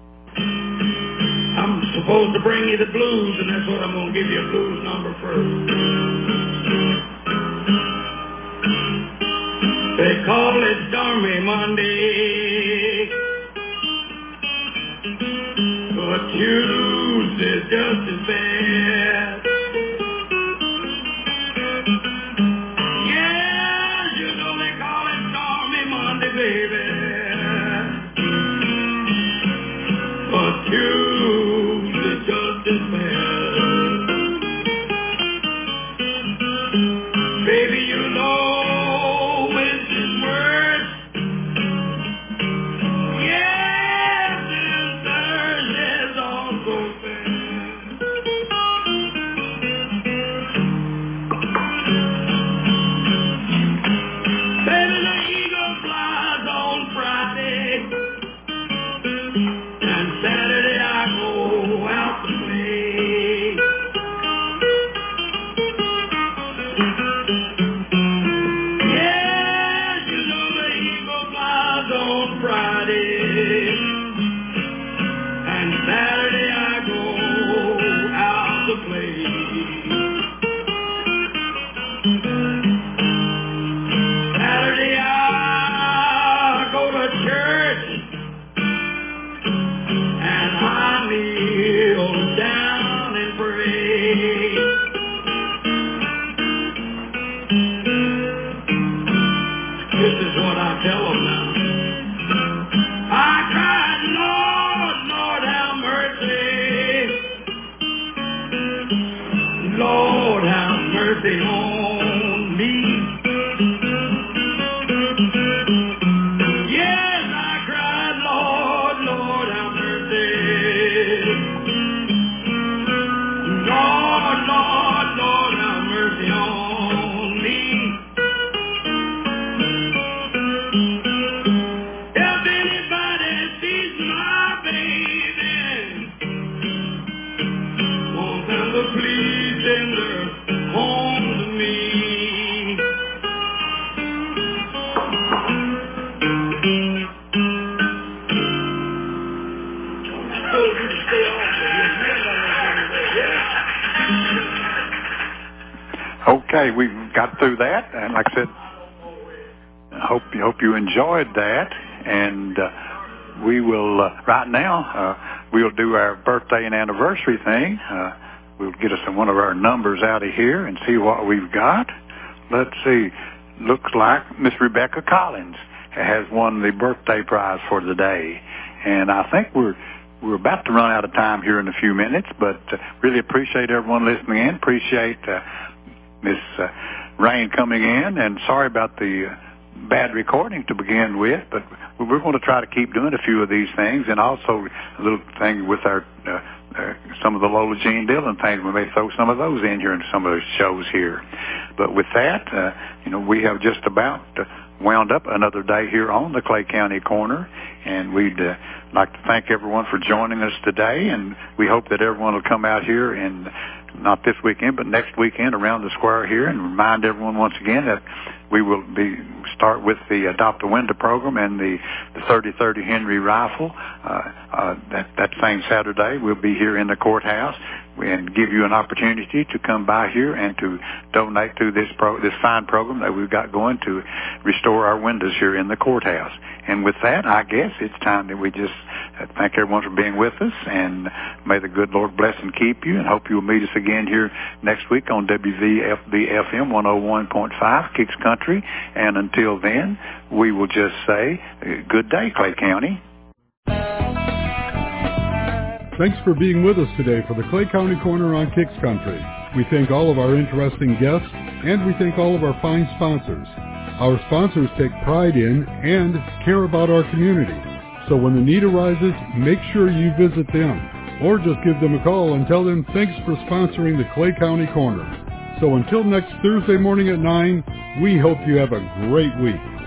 I'm supposed to bring you the blues, and that's what I'm going to give you a blues number first. They call it Stormy Monday, but Tuesday's just as bad. Yeah, you know they call it Stormy Monday, baby, but Tuesday's just as bad. Baby, you know it's his words. Yes, and Thursday's also bad. Baby, the eagle flies on I tell them now. I cried, Lord, Lord, have mercy. Lord, have mercy on me. Yes, I cried, Lord, Lord, have mercy. Lord, Lord, Lord, have mercy on me. If anybody sees my baby, won't them to please send her home to me. I told you to stay off Okay, we got through that, and like I said, I hope you hope you enjoyed that. And uh, we will uh, right now uh, we'll do our birthday and anniversary thing. Uh, we'll get us one of our numbers out of here and see what we've got. Let's see. Looks like Miss Rebecca Collins has won the birthday prize for the day, and I think we're. We're about to run out of time here in a few minutes, but uh, really appreciate everyone listening in. Appreciate uh, Miss uh, Rain coming in, and sorry about the uh, bad recording to begin with, but we're going to try to keep doing a few of these things, and also a little thing with our uh, uh, some of the Lola Jean Dillon things. We may throw some of those in here in some of the shows here. But with that, uh, you know, we have just about uh, wound up another day here on the Clay County Corner, and we'd uh, like to thank everyone for joining us today, and we hope that everyone will come out here and not this weekend, but next weekend around the square here, and remind everyone once again that we will be start with the Adopt a Window program and the, the thirty thirty Henry rifle. Uh, uh, that, that same Saturday, we'll be here in the courthouse and give you an opportunity to come by here and to donate to this pro, this fine program that we've got going to restore our windows here in the courthouse. And with that, I guess it's time that we just thank everyone for being with us, and may the good Lord bless and keep you, and hope you'll meet us again here next week on W V F B F M one oh one point five, Kicks Country. And until then, we will just say, good day, Clay County. Thanks for being with us today for the Clay County Corner on Kicks Country. We thank all of our interesting guests, and we thank all of our fine sponsors. Our sponsors take pride in and care about our community. So when the need arises, make sure you visit them, or just give them a call and tell them thanks for sponsoring the Clay County Corner. So until next Thursday morning at nine, we hope you have a great week.